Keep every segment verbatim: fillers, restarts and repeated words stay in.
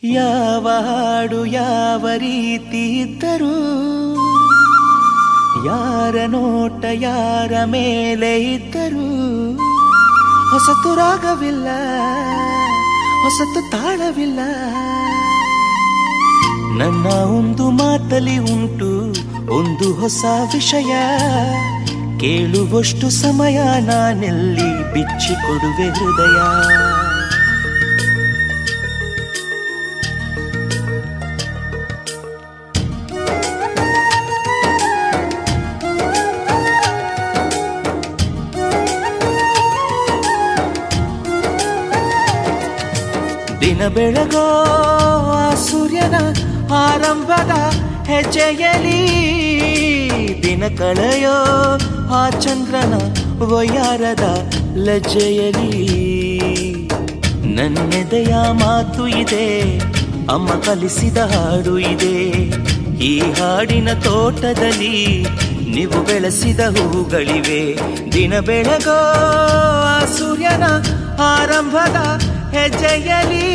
ಯಾವ ಹಾಡು ಯಾವ ರೀತಿ ಇದ್ದರೂ, ಯಾರ ನೋಟ ಯಾರ ಮೇಲೆ ಇದ್ದರೂ, ಹೊಸತು ರಾಗವಿಲ್ಲ, ಹೊಸತು ತಾಳವಿಲ್ಲ. ನನ್ನ ಒಂದು ಮಾತಲಿ ಉಂಟು ಒಂದು ಹೊಸ ವಿಷಯ, ಕೇಳುವಷ್ಟು ಸಮಯ ನಾನೆಲ್ಲಿ ಬಿಚ್ಚಿಕೊಡುವೆ ಹೃದಯ. ದಿನ ಬೆಳಗೋ ಆ ಸೂರ್ಯನ ಆರಂಭದ ಹೆಜ್ಜೆಯಲಿ, ದಿನ ಕಳೆಯೋ ಆ ಚಂದ್ರನ ವಯ್ಯಾರದ ಲಜ್ಜೆಯಲಿ. ನನ್ನೆದೆಯ ಮಾತು ಇದೆ, ಅಮ್ಮ ಕಲಿಸಿದ ಹಾಡು ಇದೆ. ಈ ಹಾಡಿನ ತೋಟದಲ್ಲಿ ನೀವು ಬೆಳೆಸಿದ ಹೂಗಳಿವೆ. ದಿನ ಬೆಳಗೋ ಆ ಸೂರ್ಯನ ಆರಂಭದ ಹೆಜ್ಜೆಯಲಿ,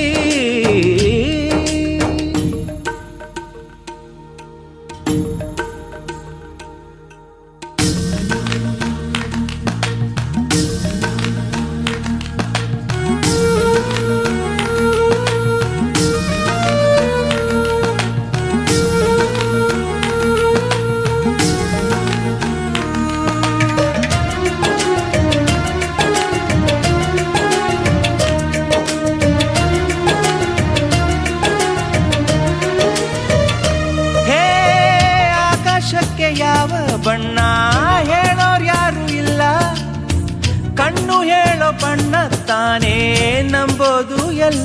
ಯಾವ ಬಣ್ಣ ಹೇಳೋರು ಯಾರು ಇಲ್ಲ, ಕಣ್ಣು ಹೇಳೋ ಬಣ್ಣ ತಾನೇ ನಂಬೋದು ಎಲ್ಲ.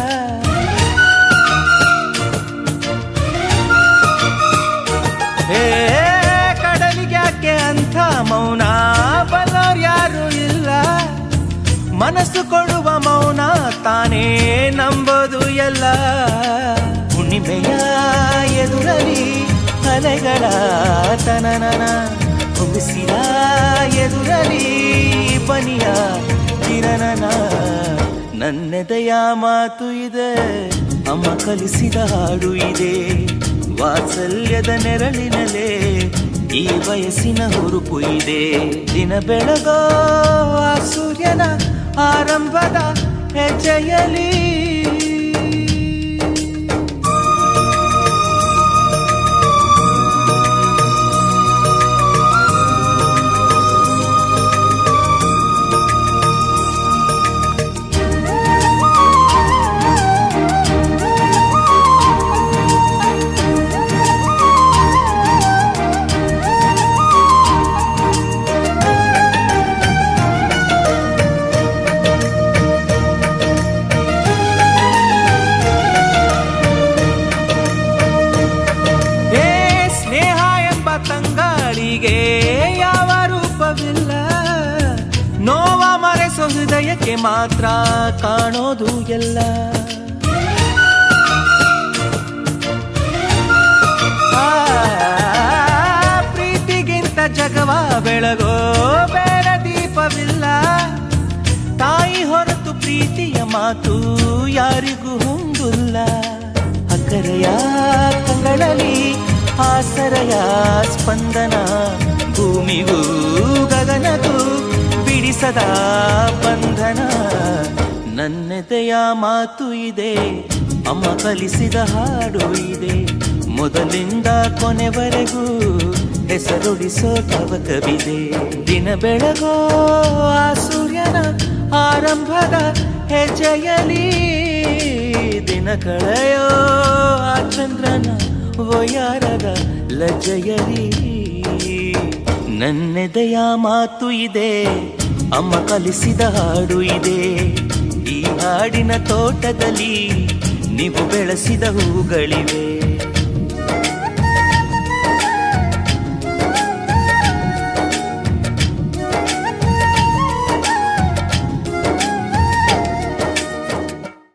ಹೇ ಕಡಲಿಗ್ಯಾಕೆ ಅಂಥ ಮೌನ, ಬಲ್ಲೋರು ಯಾರು ಇಲ್ಲ, ಮನಸ್ಸು ಕೊಡುವ ಮೌನ ತಾನೇ ನಂಬೋದು ಎಲ್ಲ. ಹುಣ್ಣಿಮೆಯ ಎದುರಲಿ ಅಲೆಗಳ ತನನನ, ಮುಗಿಸಿದ ಎದುರಲಿ ಬನಿಯ ತಿರನನ. ನನ್ನೆದೆಯ ಮಾತು ಇದೆ, ಅಮ್ಮ ಕಲಿಸಿದ ಹಾಡು ಇದೆ. ವಾತ್ಸಲ್ಯದ ನೆರಳಿನಲ್ಲೇ ಈ ವಯಸ್ಸಿನ ಹುರುಪು ಇದೆ. ದಿನ ಬೆಳಗೋ ಆ ಸೂರ್ಯನ ಆರಂಭದ ಹೆಜ್ಜೆಯಲಿ, ತಂಗಾಳಿಗೆ ಯಾವ ರೂಪವಿಲ್ಲ, ನೋವ ಮರೆಸೋ ಹೃದಯಕ್ಕೆ ಮಾತ್ರ ಕಾಣೋದು ಎಲ್ಲ. ಆ ಪ್ರೀತಿಗಿಂತ ಜಗವ ಬೆಳಗೋ ಬೇರೆ ದೀಪವಿಲ್ಲ, ತಾಯಿ ಹೊರತು ಪ್ರೀತಿಯ ಮಾತು ಯಾರಿಗೂ ಹೊಂದಿಲ್ಲ. ಅಕ್ಕರೆಯ ಕಂಗಳಲ್ಲಿ ಆಸರೆಯ ಸ್ಪಂದನ, ಭೂಮಿಗೂ ಗಗನಗೂ ಬಿಡಿಸದ ಬಂಧನ. ನನ್ನೆದೆಯ ಮಾತು ಇದೆ, ಅಮ್ಮ ಕಲಿಸಿದ ಹಾಡು ಇದೆ. ಮೊದಲಿಂದ ಕೊನೆವರೆಗೂ ಹೆಸರುಡಿಸೋ ತವಕವಿದೆ. ದಿನ ಬೆಳಗೋ ಆ ಸೂರ್ಯನ ಆರಂಭದ ಹೆಜ್ಜೆಯಲಿ, ದಿನ ಕಳೆಯೋ ಆ ಚಂದ್ರನ ವಯ್ಯಾರದ ಲಜ್ಜೆಯಲಿ. ನನ್ನೆದೆಯ ಮಾತು ಇದೆ, ಅಮ್ಮ ಕಲಿಸಿದ ಹಾಡು ಇದೆ. ಈ ಹಾಡಿನ ತೋಟದಲ್ಲಿ ನೀವು ಬೆಳೆಸಿದ ಹೂಗಳಿವೆ.